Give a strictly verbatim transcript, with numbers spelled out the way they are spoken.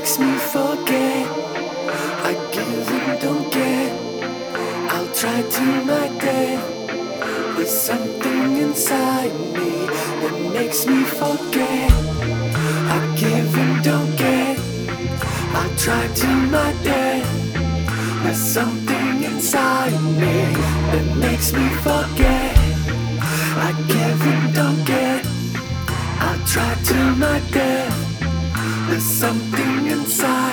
makes me forget. I give and don't get. I'll try to my death. There's something inside me that makes me forget. I give and don't get. I'll try to my death. There's something inside me that makes me forget. I give and don't get. I'll try to my death. There's something inside